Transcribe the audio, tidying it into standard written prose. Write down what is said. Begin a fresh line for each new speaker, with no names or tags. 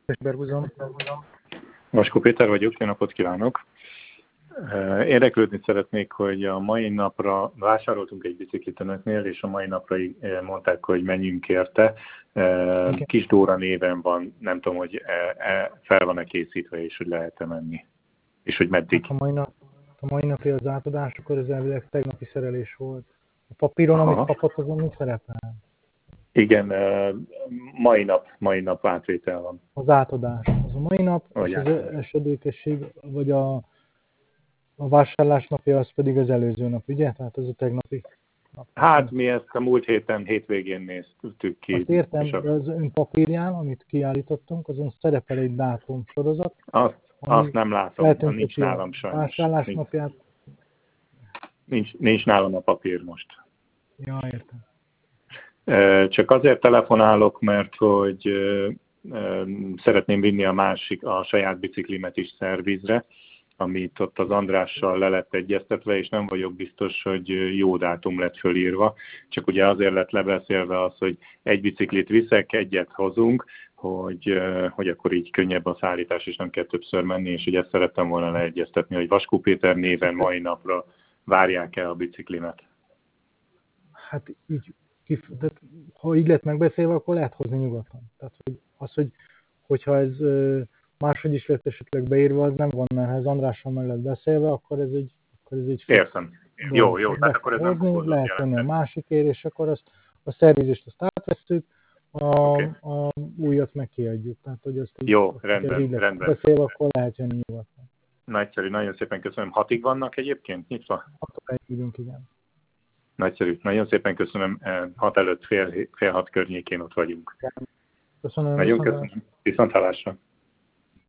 Berguzom.
Vaskó Péter vagyok, jó napot kívánok! Érdeklődni szeretnék, hogy a mai napra vásároltunk egy biciklit önöknél, és a mai napra mondták, hogy menjünk érte. Kis Dóra néven van, nem tudom, hogy fel van-e készítve, és hogy lehet-e menni. És hogy meddig.
Hát, a mai napi az átadás, akkor ez elvileg tegnapi szerelés volt. A papíron, amit kapott, azon mi szerepel?
Igen, mai nap átvétel van.
Az átadás. Az a mai nap,
Vagy
és az esedékesség, vagy a vásárlás napja, az pedig az előző nap, ugye? Tehát az a tegnapi nap.
Hát mi ezt a múlt hétvégén néztük ki.
Azt értem, de az ön papírján, amit kiállítottunk, azon szerepel egy dátumsorozat.
Azt nem látom, nincs nálam sajnos.
Vásárlás napját.
Nincs nálam a papír most.
Ja, értem.
Csak azért telefonálok, mert hogy szeretném vinni a saját biciklimet is szervizre, amit ott az Andrással le lett egyeztetve, és nem vagyok biztos, hogy jó dátum lett fölírva. Csak ugye azért lett lebeszélve az, hogy egy biciklit viszek, egyet hozunk, hogy akkor így könnyebb a szállítás, és nem kell többször menni, és ugye ezt szerettem volna leegyeztetni, hogy Vaskó Péter néven mai napra várják el a biciklimet.
Hát így, ha így lett megbeszélve, akkor lehet hozni nyugodtan. Tehát hogyha ez máshogy is lett esetleg beírva, az nem gond, mert ha ez Andrással meg lett beszélve, akkor ez egy
értem. Jó, tehát akkor ez nem
hozni, lehet tenni a másikért, és akkor a szervizést azt átvesszük, a újat meg kiadjuk. Tehát, hogy ezt így,
jó, rendben.
Beszélve, akkor lehet jönni nyugodtan.
Nagyszerű, nagyon szépen köszönöm. 6-ig vannak egyébként nyitva?
6-ig vagyunk, igen.
Nagyszerű, nagyon szépen köszönöm. 6 előtt fél 6 környékén ott vagyunk.
Köszönöm.
Nagyon köszönöm. Viszonthallásra.